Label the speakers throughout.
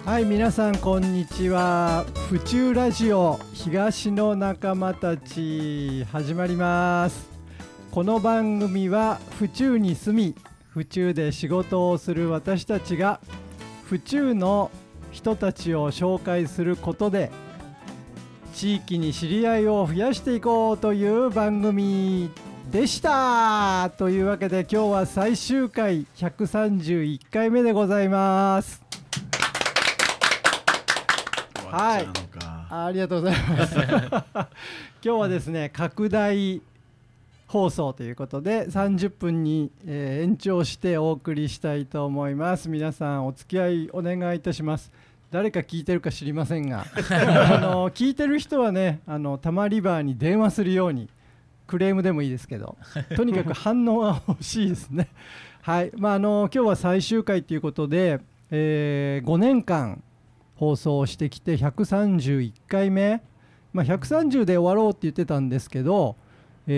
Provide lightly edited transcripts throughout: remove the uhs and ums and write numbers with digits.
Speaker 1: はい、皆さんこんにちは。府中ラジオ東の仲間たち始まります。この番組は府中に住み府中で仕事をする私たちが府中の人たちを紹介することで地域に知り合いを増やしていこうという番組でした。というわけで今日は最終回131回目でございます。はい、ありがとうございます今日はですね、拡大放送ということで30分に、延長してお送りしたいと思います。皆さんお付き合いお願いいたします。誰か聞いてるか知りませんが聞いてる人はね、たまリバーに電話するように、クレームでもいいですけどとにかく反応が欲しいですねはい、今日は最終回ということで、5年間放送してきて131回目、130で終わろうって言ってたんですけど、もう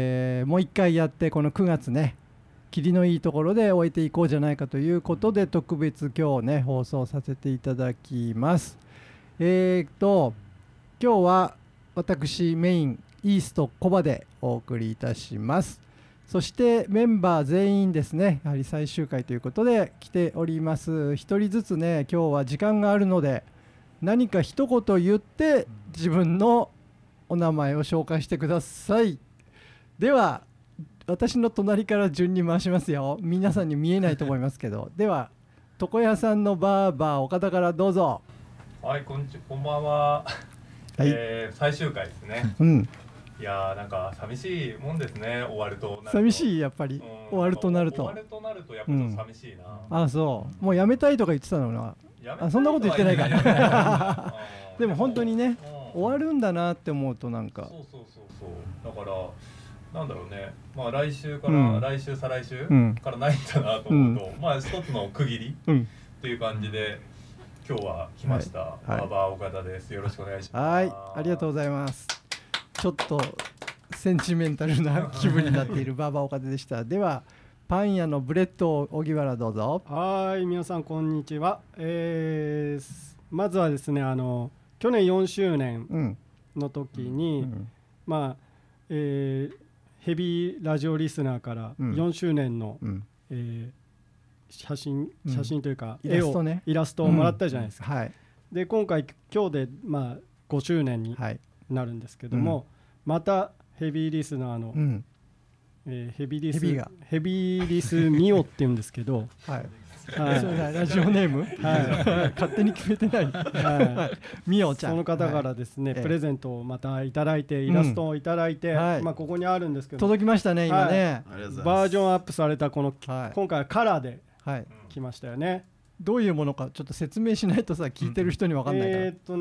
Speaker 1: 1回やってこの9月ね、霧のいいところで終えていこうじゃないかということで特別今日ね放送させていただきます。今日は私メインイーストコバでお送りいたします。そしてメンバー全員ですね、やはり最終回ということで来ております。一人ずつね、今日は時間があるので何か一言言って自分のお名前を紹介してください。では私の隣から順に回しますよ。皆さんに見えないと思いますけどでは床屋さんのバーバー岡田からどうぞ。
Speaker 2: はい、こんばんは、はい。最終回ですね、いやー、なんか寂しいもんですね、終わると。
Speaker 1: 寂しい、やっぱり、終わるとなると
Speaker 2: やっぱちょっと寂しいな、
Speaker 1: あ、そう、もうやめたいとか言ってたのな。そんなこと言ってないからでも本当にね、終わるんだなって思うとなんか
Speaker 2: そうだからなんだろうね、来週から、来週再来週からないんだなと思うと、一つの区切りっていう感じで今日は来ました。バーバー岡田です。よろしくお願いします。
Speaker 1: はい、ありがとうございます。ちょっとセンチメンタルな気分になっているバーバー岡田でした。ではパン屋のブレッド荻原どうぞ。
Speaker 3: はい、皆さんこんにちは。まずはですね、去年4周年の時に、ヘビーラジオリスナーから4周年の、写真というか、イラストをもらったじゃないですか。で今日で5周年になるんですけども、またヘビーリスナーの、ヘビーリスミオって言うんですけど、
Speaker 1: ラジオネーム、勝手に決めてないミオちゃん、
Speaker 3: その方からですね、プレゼントをまたいただいて、イラストをいただいて、ここにあるんですけど、
Speaker 1: 届きましたね今ね。
Speaker 3: バージョンアップされたこの、今回はカラーで来ましたよね。
Speaker 1: どういうものかちょっと説明しないとさ、聞いてる人に分かんないから。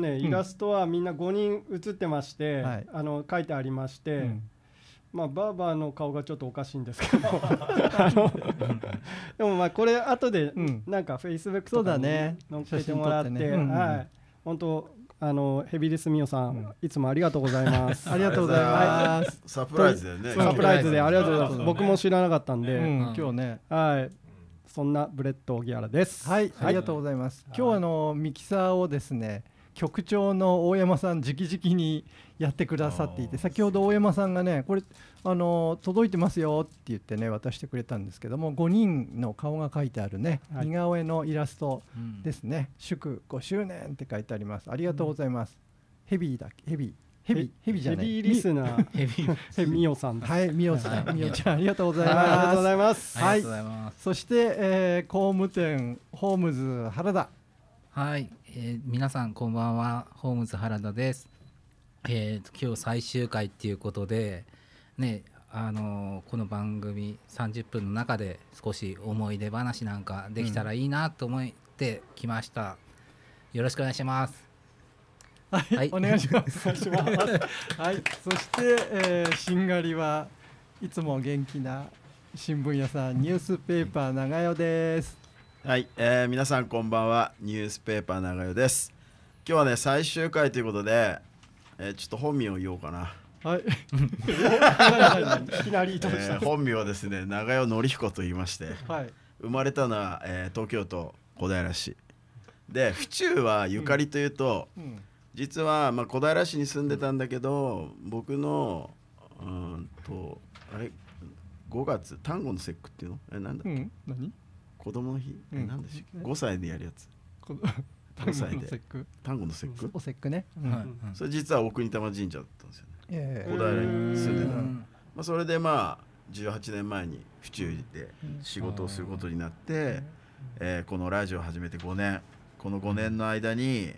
Speaker 3: イラストはみんな5人写ってまして、書いてありまして、バーバーの顔がちょっとおかしいんですけどでもこれ後でなんかフェイスブックとかに載っけてもらって、本当ヘビーリスミオさん、いつもありがとうございます。
Speaker 1: ありがとうございます。
Speaker 4: サプライズでね。
Speaker 3: サプライズでありがとうございます。僕も知らなかったんで、
Speaker 1: 今日ね、
Speaker 3: そんなブレッド荻原です。
Speaker 1: はい、ありがとうございます。今日ミキサーをですね、局長の大山さん直々にやってくださっていて、先ほど大山さんがね、これ届いてますよって言ってね渡してくれたんですけども、5人の顔が描いてあるね、似顔絵のイラストですね。祝5周年って書いてあります。ありがとうございます。ヘビーじゃない、
Speaker 3: ヘビーリスナーミオさんです。
Speaker 1: はい、ミオさん、ミオちゃんありがとうございます。
Speaker 3: ありがとうございます。
Speaker 1: はい、そして、工務店ホームズ原田。
Speaker 5: はい、皆さんこんばんは、ホームズ原田です。今日最終回っていうことでね、この番組30分の中で少し思い出話なんかできたらいいなと思ってきました。よろしくお願いします。
Speaker 1: はい、お願いします。はい、そして、しんがりはいつも元気な新聞屋さん、ニュースペーパー長代です。
Speaker 4: はい、皆さんこんばんは、ニュースペーパー長代です。今日はね最終回ということで、ちょっと本名を言おうかな。
Speaker 1: はい
Speaker 3: いきなり
Speaker 4: 本名はですね、長代典彦と言いまして、生まれたのは、東京都小平市で府中はゆかりというと、実はまあ小平市に住んでたんだけど、僕のあれ5月端午の節句っていうのなんだっけ、
Speaker 1: 何
Speaker 4: 子供の日、なんでしょう、5歳でやるやつ、5歳で端午の節句、
Speaker 1: お節句ね、
Speaker 4: それ実は大国玉神社だったんですよね、小平に住んでた、まあ、それでまあ18年前に府中で仕事をすることになって、このラジオを始めて5年、この5年の間に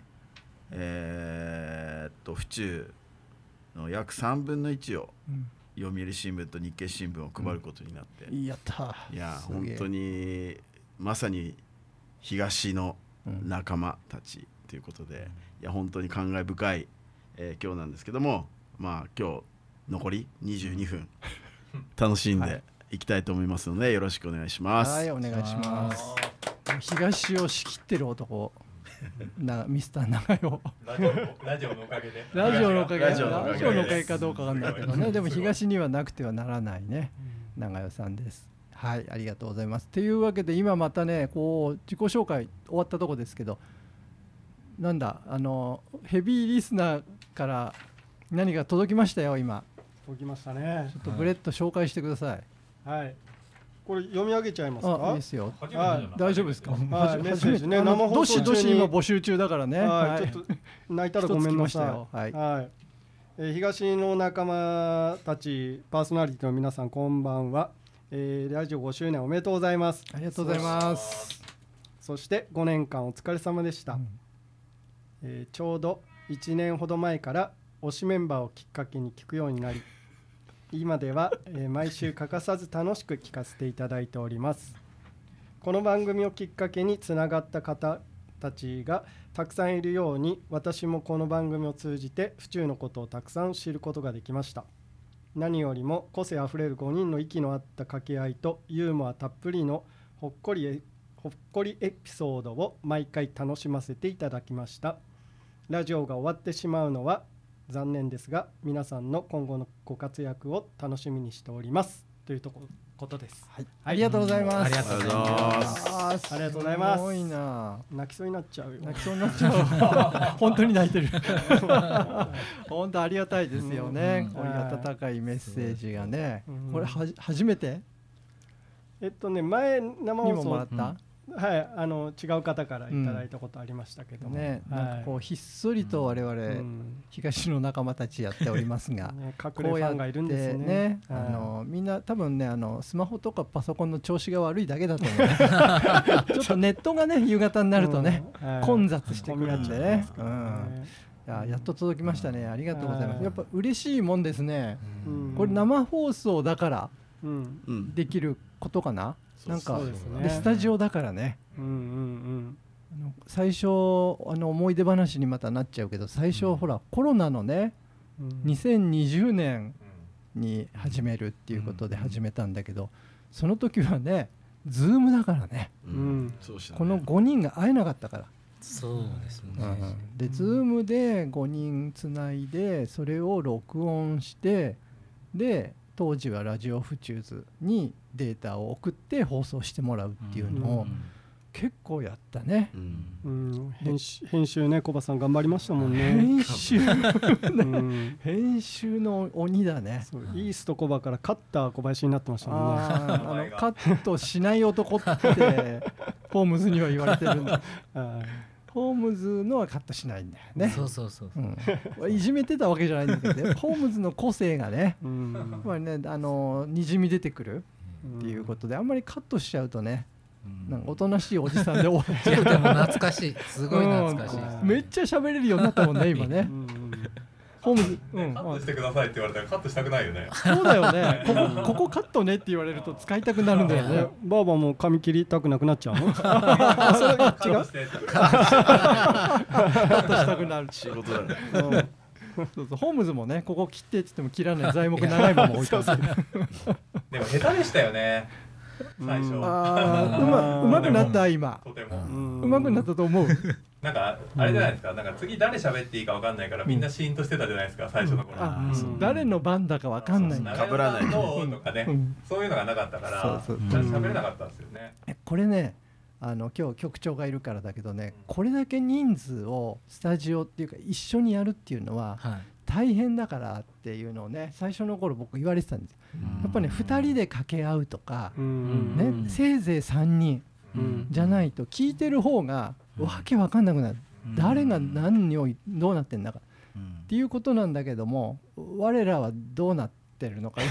Speaker 4: 府中の約3分の1を読売新聞と日経新聞を配ることになって、
Speaker 1: やった
Speaker 4: いや本当にまさに東の仲間たちということで、いや本当に感慨深い、今日なんですけども、まあ今日残り22分楽しんでいきたいと思いますので、よろしくお願いします。
Speaker 1: はい、お願いします。東を仕切ってる男ミスター長与、
Speaker 2: ラジオのおかげで、
Speaker 1: ラジオのおかげかどうかわかんないけどね、でも東にはなくてはならないね、長与さんです。はい、ありがとうございます。というわけで今またね、こう自己紹介終わったとこですけど、なんだヘビーリスナーから何か届きましたよ。今
Speaker 3: 届きましたね。
Speaker 1: ちょっとブレッド紹介してください。
Speaker 3: はい、これ読み上げちゃいますか。
Speaker 1: いいですよ。大丈夫ですか。
Speaker 3: メッセージね、生放送中に
Speaker 1: どし今募集中だからね。
Speaker 3: ちょっと泣いたらごめんなさい。はい。東の仲間たち、パーソナリティの皆さん、こんばんは。ラジオ5周年おめでとうございます。
Speaker 1: ありがとうございます。
Speaker 3: そして5年間お疲れ様でした。ちょうど1年ほど前から推しメンバーをきっかけに聞くようになり、今では、毎週欠かさず楽しく聞かせていただいております。この番組をきっかけにつながった方たちがたくさんいるように、私もこの番組を通じて府中のことをたくさん知ることができました。何よりも個性あふれる5人の息の合った掛け合いとユーモアたっぷりのほっこりエピソードを毎回楽しませていただきました。ラジオが終わってしまうのは残念ですが、皆さんの今後のご活躍を楽しみにしておりますということです。
Speaker 1: はい、ありがとうございます。
Speaker 5: ありがとうございます。
Speaker 3: ありがとうございます。
Speaker 1: すごいな。
Speaker 3: 泣きそうになっちゃうよ。
Speaker 1: 泣きそうになっちゃう。本当に泣いてる。本当ありがたいですよね。こういう温かいメッセージがね。これ初めて？
Speaker 3: 前生放送
Speaker 1: にももらった？
Speaker 3: はい、違う方からいただいたことありましたけども、
Speaker 1: ね、なんかこうひっそりと我々、東の仲間たちやっておりますが、
Speaker 3: 隠れファンがいるんですね。
Speaker 1: みんな多分ねスマホとかパソコンの調子が悪いだけだと思うね。ちょっとネットがね夕方になるとね、混雑してくるんでね。やっと届きましたね。ありがとうございます。やっぱ嬉しいもんですね。これ生放送だからできることかな。なんかでスタジオだからね、最初思い出話にまたなっちゃうけど、最初ほらコロナのね、2020年に始めるっていうことで始めたんだけど、その時はねズームだからね、この5人が会えなかったから、
Speaker 5: そうですね、
Speaker 1: でズームで5人つないでそれを録音して、で当時はラジオフチューズにデータを送って放送してもらうっていうのを結構やったね。
Speaker 3: 編集ね、小葉さん頑張りましたもんね。
Speaker 1: 編集の鬼だね。
Speaker 3: イースト小葉からカッター小林になってましたもんね。
Speaker 1: カットしない男ってホームズには言われてるんだ。ホームズのはカットしないんだよね。そういじめてたわけじゃないんだけど、ホームズの個性がね、にじみ出てくるっていうことで、あんまりカットしちゃうとね、なんかおとなしいおじさんで終わっちゃう。
Speaker 5: でも懐かしい、すごい懐かしい。
Speaker 1: めっちゃ喋れるようになったもんね今ね。ホームズ、
Speaker 2: カットしてくださいって言われたらカットしたくないよね。
Speaker 1: そうだよね。ここカットねって言われると使いたくなるんだよね。
Speaker 3: バーバーも髪切りたくなくなっちゃうの？違う。カ
Speaker 1: ットしたくなる
Speaker 4: 仕事だね。
Speaker 1: そうホームズもね、ここ切ってって言っても切らない材木長いまま置いてある。
Speaker 2: でも下手でしたよね。最初。う
Speaker 1: まくなった今。
Speaker 2: とても。
Speaker 1: うまくなったと思う。
Speaker 2: なんかあれじゃないですか。なんか次誰喋っていいかわかんないからみんなシーンとしてたじゃないですか、最初の頃。
Speaker 1: 誰の番だかわかんない。
Speaker 2: かぶらないとかね。そういうのがなかったから喋れなかったんですよね。
Speaker 1: これね、 今日局長がいるからだけどね、これだけ人数をスタジオっていうか一緒にやるっていうのは大変だからっていうのをね、最初の頃僕言われてたんです。やっぱね2人で掛け合うとか、ね、せいぜい3人じゃないと聞いてる方がわけわかんなくなる、誰が何をどうなってんだかっていうことなんだけども、我らはどうなってるのか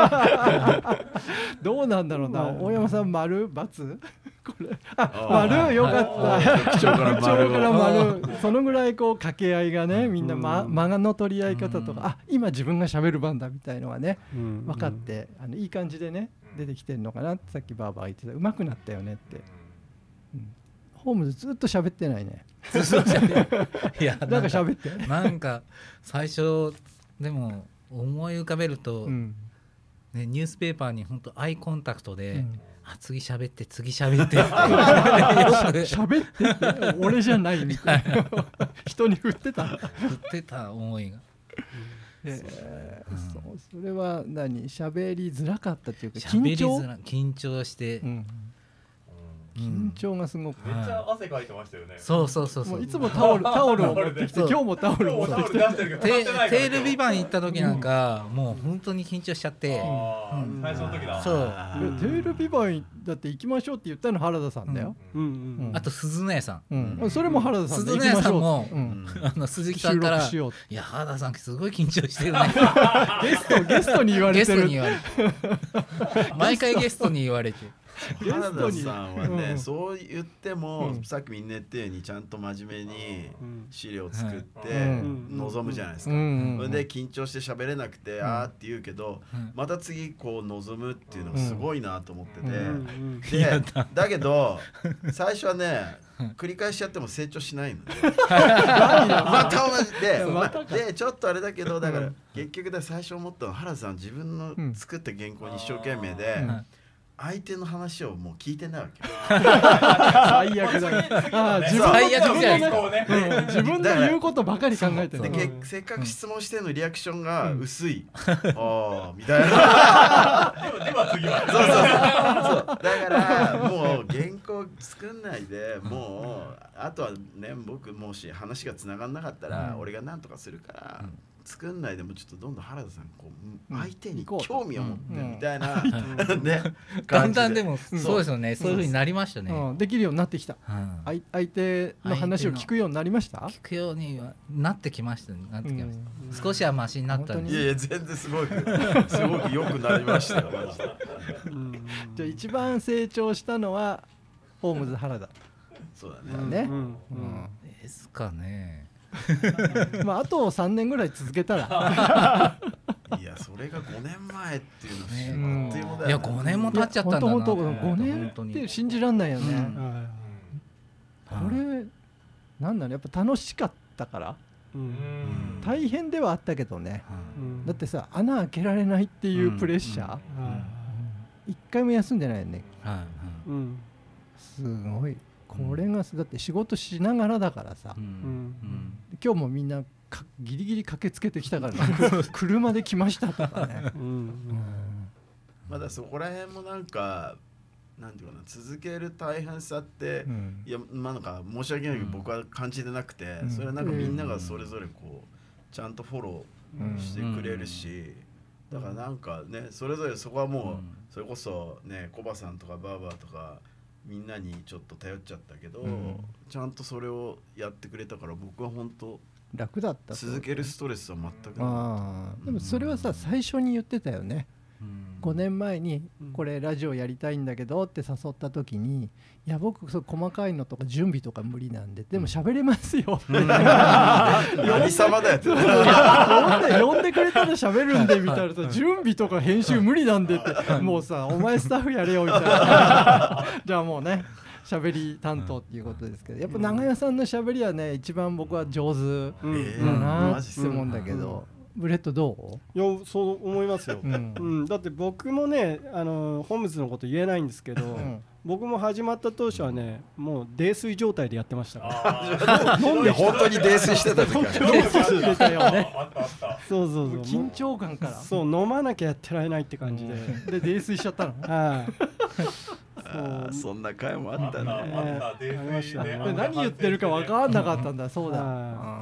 Speaker 1: どうなんだろうな。大山さん丸×これ丸よかった
Speaker 4: 局長から
Speaker 1: 丸そのぐらいこう掛け合いがね、みんな間の取り合い方とか、今自分が喋る番だみたいのがね分かって、いい感じでね出てきてるのかなってさっきバーバー言ってた。上手くなったよねって。ホームズずっと喋ってないね。
Speaker 5: いや
Speaker 1: なんか喋って
Speaker 5: なんか最初でも思い浮かべると、ね、ニュースペーパーに本当アイコンタクトで、次喋って次喋って
Speaker 1: 喋って俺じゃないみたいな人に振ってた
Speaker 5: 思いが、
Speaker 1: それは喋りづらかったっていうか
Speaker 5: 緊張して、
Speaker 1: 緊張がすごく
Speaker 2: めっちゃ汗かいてましたよね。
Speaker 5: そう
Speaker 1: もういつもタオルを持ってきて、今日もタオルを持ってきて、
Speaker 5: テールビバン行った時なんか、もう本当に緊張しちゃって、
Speaker 2: 最初の時だ。
Speaker 1: そうテールビバンだって行きましょうって言ったの原田さんだよ。
Speaker 5: あと鈴乃屋さん、
Speaker 1: それも原田さんで
Speaker 5: 鈴乃屋さんも鈴木さんから「いや原田さんすごい緊張してるね」
Speaker 1: ゲストに言われてる。
Speaker 5: 毎回ゲストに言われて。
Speaker 4: 原田さんはね、そう言っても、さっきみんな言ったようにちゃんと真面目に資料を作って臨むじゃないですか。それで緊張して喋れなくてあーって言うけど、また次こう臨むっていうのがすごいなと思ってて、でだけど最初はね繰り返しやっても成長しないのでまた同じでちょっとあれだけど、だから結局で最初思ったのは、原田さん自分の作った原稿に一生懸命で相手の話をもう聞いてないわけ。
Speaker 1: 最悪だ。自分の言うことばかり考えてる。
Speaker 4: せっかく質問してのリアクションが薄い。ああみたいな。
Speaker 2: では次は。
Speaker 4: そうだからもう原稿作んないで、もうあとはね、僕もし話がつながんなかったら俺が何とかするから。作んないでもちょっとどんどん原田さんこう相手に興味を持ってみたいなね、
Speaker 5: だんだんでもそうですよね、そういう風になりましたね。
Speaker 1: できるようになってきた。相手の話を聞くようになりました。
Speaker 5: 聞くようにはなってきましたね。少しはマシになったんです。
Speaker 4: いや全然すごく良くなりましたよ。
Speaker 1: じゃあ一番成長したのはホームズ原田。
Speaker 4: そうだね。
Speaker 5: ですかね。
Speaker 1: あと3年ぐらい続けたら
Speaker 4: いやそれが5年前っていうのはっていうもだよね。
Speaker 5: いや5年も経っちゃったんだな。
Speaker 1: 5年って信じらんないよね。これなんだろう、やっぱ楽しかったから大変ではあったけどね。だってさ、穴開けられないっていうプレッシャー一回も休んでないよね。すごい。これがだって仕事しながらだからさ、今日もみんなギリギリ駆けつけてきたから車で来ましたとかね。
Speaker 4: まだそこら辺もなんていうかな、続ける大変さって、いやなんか申し訳ないけど僕は感じてなくて、それはなんかみんながそれぞれこうちゃんとフォローしてくれるし、だからなんかね、それぞれそこはもうそれこそね、コバさんとかバーバーとかみんなにちょっと頼っちゃったけど、ちゃんとそれをやってくれたから僕は本当
Speaker 1: 楽だった。
Speaker 4: 続けるストレスは全くな
Speaker 1: い。でもそれはさ、最初に言ってたよね。5年前にこれラジオやりたいんだけどって誘った時に、いや僕そう細かいのとか準備とか無理なんで、でも喋れますよ
Speaker 4: 何様だよって
Speaker 1: 呼んでくれたら喋るんでみたいなさ、準備とか編集無理なんでってもうさ、お前スタッフやれよみたいなじゃあもうね喋り担当っていうことですけど、やっぱ長屋さんの喋りはね一番僕は上手だなって思うんだけど、ブレッドど
Speaker 3: う？いやそう思いますよ、だって僕もねホームズのこと言えないんですけど、僕も始まった当初はねもう泥酔状態でやってましたから
Speaker 4: 飲んで本当に泥酔してた時から
Speaker 1: してたよね。
Speaker 3: そう
Speaker 1: 緊張感から
Speaker 3: そう飲まなきゃやってられないって感じで
Speaker 1: 泥酔しちゃったの。
Speaker 4: そんな回もあったね。
Speaker 3: ありましたね。
Speaker 1: 何言ってるか分かんなかったんだ。そうだ。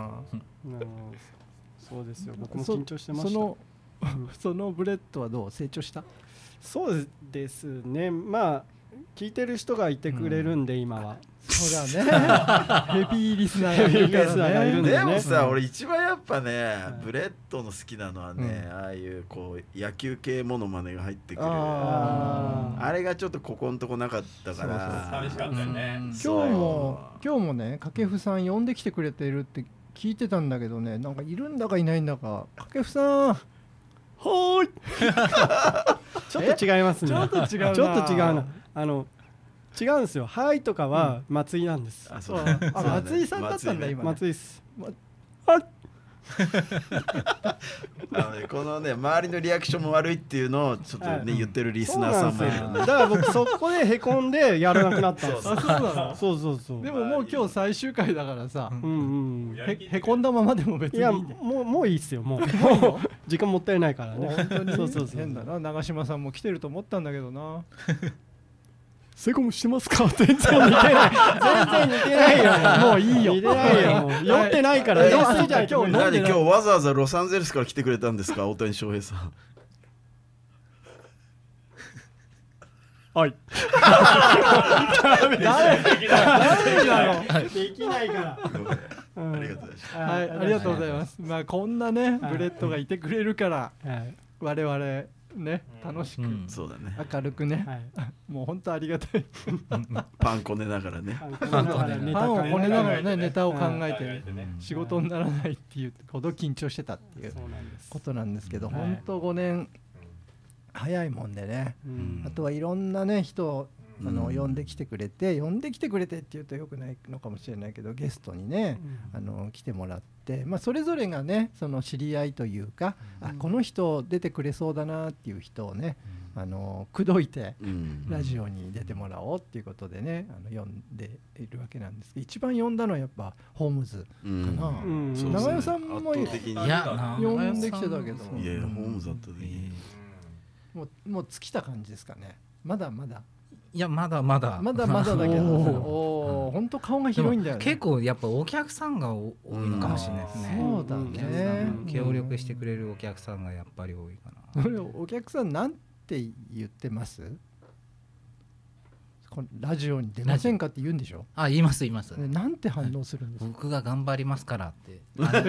Speaker 3: そうですよ。僕も緊張してました。
Speaker 1: そのブレッドはどう成長した？
Speaker 3: そうですね。まあ聞いてる人がいてくれるんで今は。
Speaker 1: そうだね。ヘビーリスナーがいるんでね。
Speaker 4: でもさ、俺一番やっぱね、ブレッドの好きなのはね、ああいうこう野球系モノマネが入ってくる。あれがちょっとここのとこなかったから。
Speaker 2: 寂しかったよね。
Speaker 1: 今日もね、掛布さん呼んできてくれてるって聞いてたんだけどね、なんかいるんだかいないんだか。掛布さん、はーい。
Speaker 3: ちょっと違いますね。
Speaker 1: ちょっと違うな。
Speaker 3: ちょっと違うな。違うんですよ。はいとかは松井なんです。
Speaker 1: 松井さんだったんだ今。
Speaker 3: 松井です。
Speaker 1: はい。
Speaker 4: このね周りのリアクションも悪いっていうのをちょっとね言ってるリスナーさんもいるよね。
Speaker 3: だから僕そこでへこんでやらなくなったんです。
Speaker 1: そうなの。
Speaker 3: そう。
Speaker 1: でももう今日最終回だからさ。へこんだままでも別にいい。
Speaker 3: いやもういいっすよ。もう時間もったいないからね。
Speaker 1: 本当に。
Speaker 3: そう
Speaker 1: 変だな。長嶋さんも来てると思ったんだけどな。
Speaker 3: セコムしてますか？全然似てない。全然似てないよ。もういいよ。似てないよ。もう酔ってないから。
Speaker 4: 今日わざわざロサンゼルスから来てくれたんですか、大谷翔平さん。
Speaker 3: はい。
Speaker 1: 誰
Speaker 3: できないから。
Speaker 1: ありがとうございます。まあこんなねブレッドがいてくれるから我々ね楽しく明るくねもう本当ありがたい。
Speaker 4: パンこねながらね。
Speaker 1: パンをこねながらねネタを考えて仕事にならないっていうほど緊張してたっていうことなんですけど、本当5年早いもんでね。あとはいろんなね人を呼んできてくれてって言うとよくないのかもしれないけど、ゲストにね来てもらって、まあそれぞれがねその知り合いというか、この人出てくれそうだなっていう人をね口説いてラジオに出てもらおうっていうことでね呼んでいるわけなんですけど、一番呼んだのはやっぱホームズかな。長与さんも呼んできてたけど、
Speaker 4: いやホームズだった時
Speaker 1: もう尽きた感じですかね。まだまだ
Speaker 5: いやまだまだ
Speaker 1: だけど本当顔が広いんだよね。
Speaker 5: 結構やっぱお客さんが多いのかもしれないですね。
Speaker 1: そうだね。
Speaker 5: 協力してくれるお客さんがやっぱり多いかな。
Speaker 1: お客さんなんて言ってます？このラジオに出ませんかって言うんでしょ？
Speaker 5: 言います。
Speaker 1: なんて反応するんですか？
Speaker 5: 僕が頑張りますからって。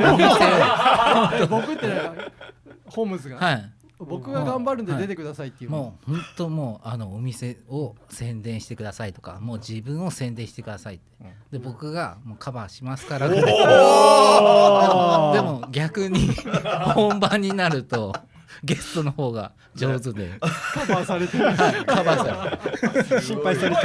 Speaker 1: 僕ってホームズが。はい。僕が頑張るんで出てくださいっていう、
Speaker 5: もう本当もうお店を宣伝してくださいとか、もう自分を宣伝してくださいって、で僕がもうカバーしますからぐらい。でも逆に本番になるとゲストの方が上手で
Speaker 1: カバーされてる。
Speaker 3: 心配されて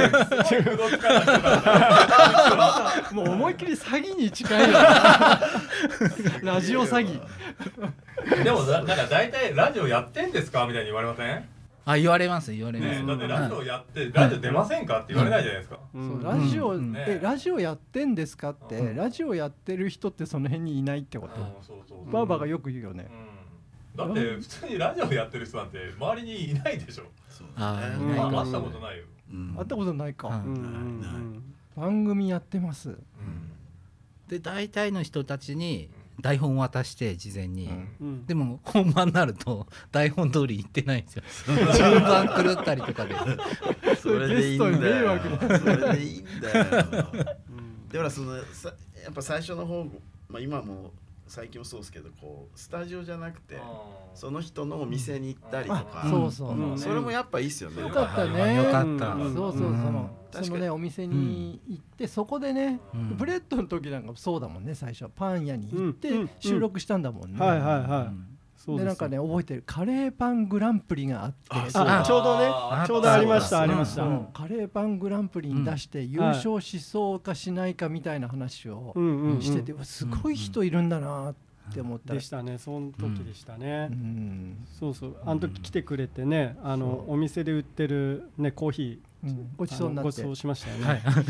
Speaker 3: る。
Speaker 1: もう思いっきり詐欺に近いよ。ラジオ詐欺。
Speaker 2: でもなんか大体ラジオやってんですかみたいに言われません？
Speaker 5: 言われます。だって
Speaker 2: ラジオやってラジオ出ませんかって言われないじゃないですか。
Speaker 1: ラジオやってんですかって、ラジオやってる人ってその辺にいないってこと。バーバーがよく言うよね。
Speaker 2: だって普通にラジオやってる人なんて周りにいないでしょ。会ったことないよ。
Speaker 1: 会ったことないか。番組やってます。
Speaker 5: で大体の人たちに台本渡して事前に、でも本番になると台本通り言ってないんですよ。順番狂ったりとかで。
Speaker 4: それでいいんだよ。それでいいんだよ。でもやっぱ最初の方、今も最近もそうですけど、こうスタジオじゃなくてその人のお店に行ったりとか、それもやっぱいいっすよね。
Speaker 1: よかったね。
Speaker 5: よかった。
Speaker 1: そのねお店に行ってそこでね、ブレッドの時なんかそうだもんね。最初パン屋に行って収録したんだもんね。でなんかね覚えてる、カレーパングランプリがあって、
Speaker 3: ちょうどありました。
Speaker 1: カレーパングランプリに出して優勝しそうかしないかみたいな話をしてて、すごい人いるんだなって思った
Speaker 3: でしたね。その時でしたね。あの時来てくれてね、お店で売ってるねコーヒー
Speaker 1: ごちそうになって
Speaker 3: ごちそうしましたよね。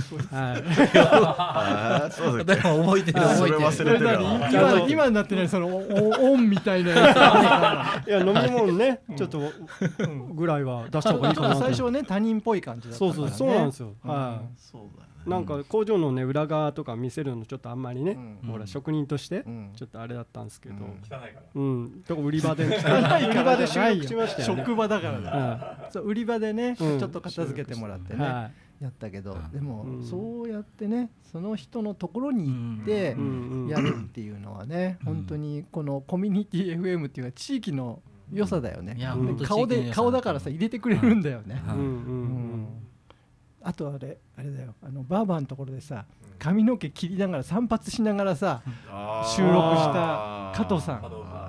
Speaker 4: はい。そうだっけ。
Speaker 5: でも覚えてる覚えてる。
Speaker 4: それ忘れてる。
Speaker 1: 今になってないそのオンみたいなやつ。
Speaker 3: いや飲み物ねちょっとぐらいは出した方がいいかなと。
Speaker 1: 最初はね他人っぽい感じだったからね。
Speaker 3: そうなんですよ。はい。
Speaker 4: そうだよね。
Speaker 3: なんか工場のね裏側とか見せるのちょっとあんまりね、ほら職人としてちょっとあれだったんですけど、
Speaker 2: 汚いから。
Speaker 3: とか売り場で
Speaker 1: 汚いから
Speaker 3: で収録しましたよね。
Speaker 1: 職場だからね。そう売り場でねちょっと片付けてもらってねやったけど、でもそうやってねその人のところに行ってやるっていうのはね本当にこのコミュニティ FM っていうか地域の良さだよね。顔だからさ入れてくれるんだよね。あとあれだよバーバーのところでさ髪の毛切りながら散髪しながらさ収録した加藤さん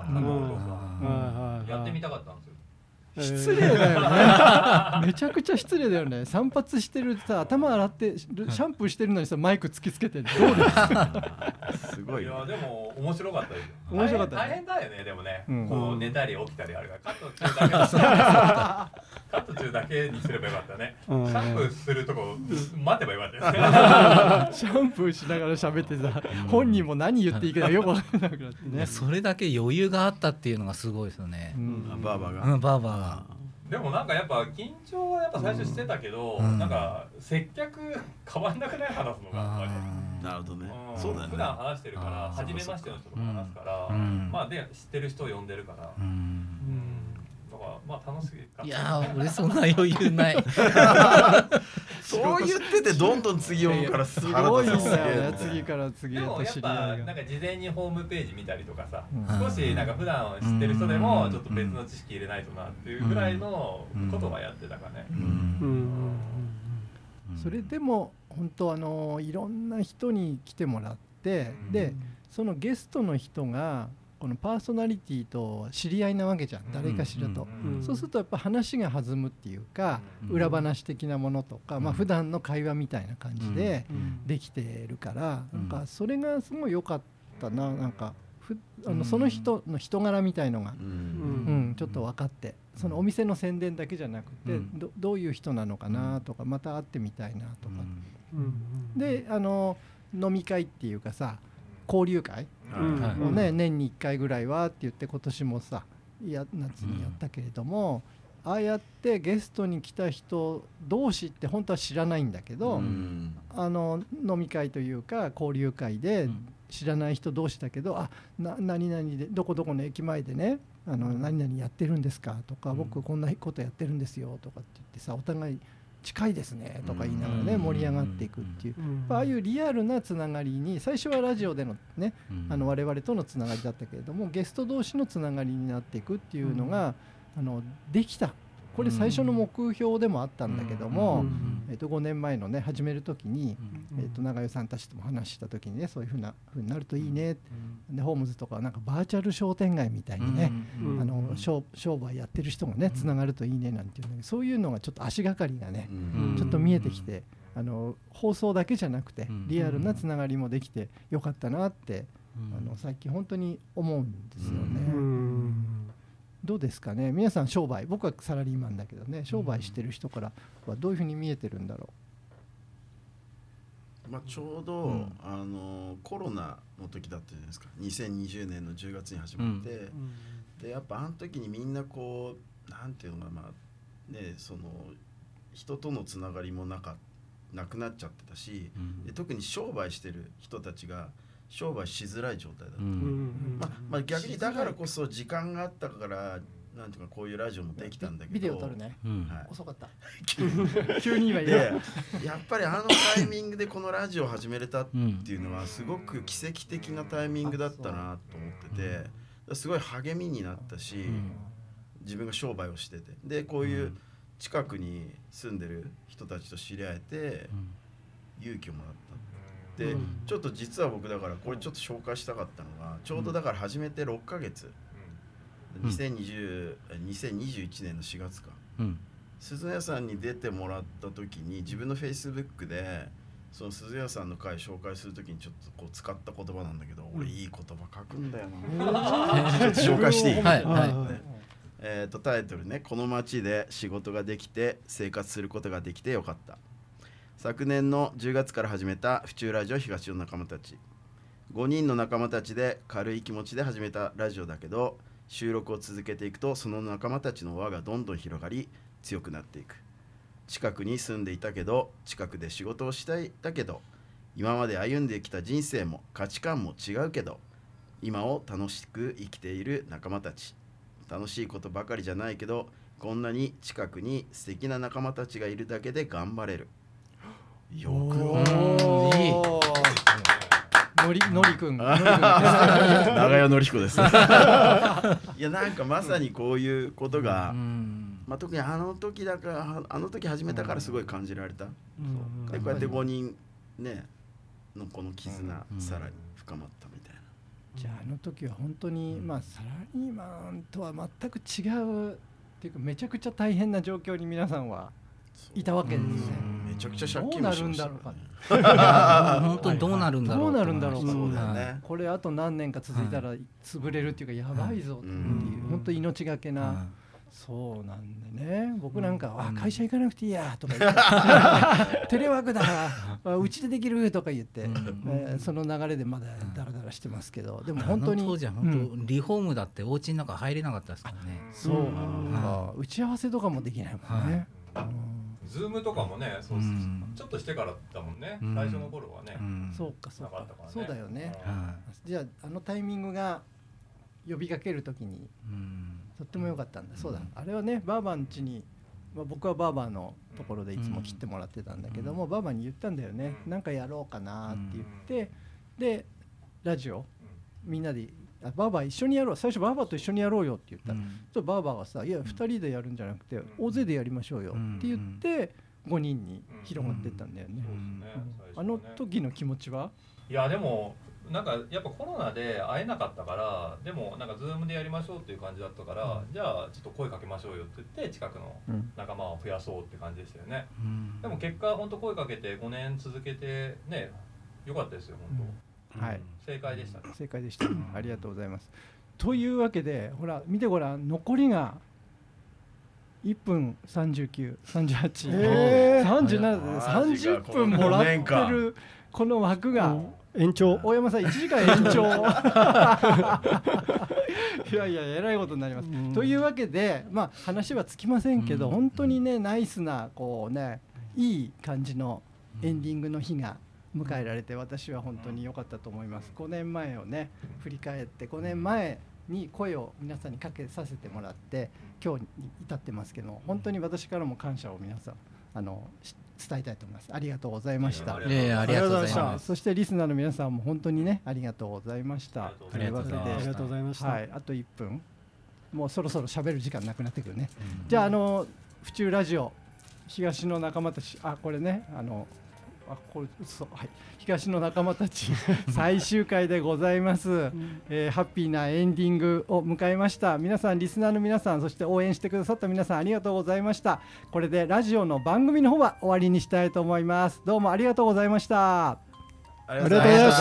Speaker 2: やってみたかったんですよ。
Speaker 1: 失礼だよねめちゃくちゃ失礼だよね。散髪してるさ頭洗ってシャンプーしてるのにさマイク突きつけてどうですか
Speaker 4: すごい。
Speaker 2: いやでも面白かったですよ。
Speaker 1: 面白かった
Speaker 2: 大変だよねでもねこう寝たり起きたりあるからカット中だけにすればよかったね。シャンプーするとこ待てばよかったですね。
Speaker 1: シャンプーしながら喋ってさ本人も何言っていいかよく分からなくなってね。
Speaker 5: それだけ余裕があったっていうのがすごいですよね。
Speaker 4: バーバーが。
Speaker 5: バーバーが。
Speaker 2: でもなんかやっぱ緊張はやっぱ最初してたけど、なんか接客変わんなくない話すのが
Speaker 4: なるほどね。そうだね。
Speaker 2: 普段話してるから初めましての人と話すからまあで知ってる人を呼んでるからだからまあ楽しいか。
Speaker 5: いや俺そんな余裕ない
Speaker 4: そう言っててどんどん次読むから
Speaker 1: すごいんだよね。次から次へと知り合いが。
Speaker 2: でもやっぱなんか事前にホームページ見たりとかさ少しなんか普段知ってる人でもちょっと別の知識入れないとなっていうぐらいのことはやってたかね。
Speaker 1: それでも本当いろんな人に来てもらってでそのゲストの人がこのパーソナリティと知り合いなわけじゃん誰かしらと。そうするとやっぱ話が弾むっていうか裏話的なものとか普段の会話みたいな感じでできてるからなんかそれがすごい良かったな。なんかその人の人柄みたいのがちょっと分かってそのお店の宣伝だけじゃなくてどういう人なのかなとかまた会ってみたいなとかで飲み会っていうかさ交流会をね年に1回ぐらいはって言って今年もさ夏にやったけれどもああやってゲストに来た人同士って本当は知らないんだけど飲み会というか交流会で知らない人同士だけど何々でどこどこの駅前でね何々やってるんですかとか僕こんなことやってるんですよとかって言ってさお互い近いですねとか言いながらね盛り上がっていくっていうああいうリアルなつながりに最初はラジオでのね我々とのつながりだったけれどもゲスト同士のつながりになっていくっていうのができた。これ最初の目標でもあったんだけども5年前のね始める時に長与さんたちとも話した時にねそういう風になるといいねでホームズとかなんかバーチャル商店街みたいにね商売やってる人がねつながるといいねなんていうんだけどそういうのがちょっと足がかりがねちょっと見えてきて放送だけじゃなくてリアルなつながりもできてよかったなって最近本当に思うんですよね。どうですかね皆さん商売僕はサラリーマンだけどね商売してる人からはどういうふうに見えてるんだろ
Speaker 4: う。ちょうど、コロナの時だったじゃないですか2020年の10月に始まって、でやっぱあの時にみんなこうなんていうのかその人とのつながりもなくなっちゃってたし、で特に商売してる人たちが商売しづらい状態だった。逆にだからこそ時間があったからなんていうかこういうラジオもできたんだけど
Speaker 1: ビデオ撮るね、遅かった
Speaker 4: 急に今やっぱりタイミングでこのラジオを始めれたっていうのはすごく奇跡的なタイミングだったなと思っててすごい励みになったし自分が商売をしててでこういう近くに住んでる人たちと知り合えて勇気をもらった。でちょっと実は僕だからこれちょっと紹介したかったのがちょうどだから始めて6ヶ月、2021年の4月か、鈴屋さんに出てもらった時に自分のフェイスブックでその鈴屋さんの回紹介する時にちょっとこう使った言葉なんだけど、俺いい言葉書くんだよなちょっと紹介していい？ タイトルね、この街で仕事ができて生活することができてよかった。昨年の10月から始めた府中ラジオ東の仲間たち、5人の仲間たちで軽い気持ちで始めたラジオだけど、収録を続けていくとその仲間たちの輪がどんどん広がり強くなっていく。近くに住んでいたけど、近くで仕事をしたいだけど、今まで歩んできた人生も価値観も違うけど、今を楽しく生きている仲間たち。楽しいことばかりじゃないけど、こんなに近くに素敵な仲間たちがいるだけで頑張れる。よく
Speaker 5: いい。
Speaker 1: のりくん長
Speaker 4: 屋のり彦です。いや、なんかまさにこういうことが、特にあの時始めたからすごい感じられた。でこうやって5人ねのこの絆、さらに深まったみたいな。
Speaker 1: じゃああの時は本当に、サラリーマンとは全く違うっていうか、めちゃくちゃ大変な状況に皆さんはいたわけですね。
Speaker 4: めちゃくちゃ借金もしましたね。
Speaker 5: 本当にどうなるんだろう。
Speaker 1: どうなるんだろうか。
Speaker 4: そうだよね。
Speaker 1: これあと何年か続いたら潰れるっていうか、やばいぞっていう、本当命がけな。そうなんでね、僕なんか会社行かなくていいやとか言ってテレワークだうちでできるとか言って、その流れでまだダラダラしてますけど、でも本当に
Speaker 5: 当時は本当リフォームだってお家の中入れなかったですからね。
Speaker 1: そう打ち合わせとかもできないもんね。
Speaker 2: ズームとかもね、ちょっとしてからだもんね、最初の頃はね。
Speaker 1: そうかそうだよね。じゃああのタイミングが呼びかけるときにとっても良かったんだ。そうだ、あれはね、バーバーの家に、僕はバーバーのところでいつも切ってもらってたんだけども、バーバーに言ったんだよね、なんかやろうかなって言って、でラジオみんなでバーバー一緒にやろう、最初バーバーと一緒にやろうよって言ったら、そバーバーがさ、いや2人でやるんじゃなくて大勢でやりましょうよって言って5人に広がっていったんだよね。あの時の気持ちは？
Speaker 2: いやでもなんかやっぱコロナで会えなかったから、でもなんかズームでやりましょうっていう感じだったから、じゃあちょっと声かけましょうよって言って近くの仲間を増やそうって感じでしたよね。でも結果本当声かけて5年続けてね、良かったですよ本当。はい、正解でしたね。
Speaker 1: 正解でした。ありがとうございます。というわけで、ほら見てごらん、残りが1分39、38、37、30分もらってるこの枠が
Speaker 3: 延長。
Speaker 1: 大山さん1時間延長。いやいや、えらいことになります。というわけで、話はつきませんけど、本当にね、ナイスなこうね、いい感じのエンディングの日が迎えられて、私は本当に良かったと思います。5年前をね振り返って、5年前に声を皆さんにかけさせてもらって今日に至ってますけど、本当に私からも感謝を皆さん伝えたいと思います。ありがとうございました。
Speaker 5: ありがとうございます。
Speaker 1: そしてリスナーの皆さんも本当にね、ありがとうございました。
Speaker 3: というわけで、ありがとうございました。
Speaker 1: はい、あと1分、もうそろそろ喋る時間なくなってくるね。じゃあ府中ラジオ東の仲間たち、これね、これはい、東の仲間たち最終回でございます。ハッピーなエンディングを迎えました。皆さん、リスナーの皆さん、そして応援してくださった皆さん、ありがとうございました。これでラジオの番組の方は終わりにしたいと思います。どうもありがとうございました。
Speaker 3: ありがとうございました。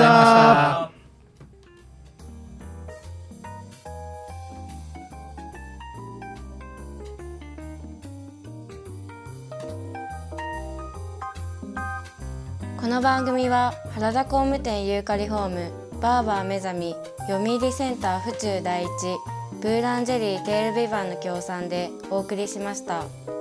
Speaker 6: この番組は原田工務店ユーカリホーム、バーバー目覚み、読売センター府中第一、ブーランジェリーテールビバンの協賛でお送りしました。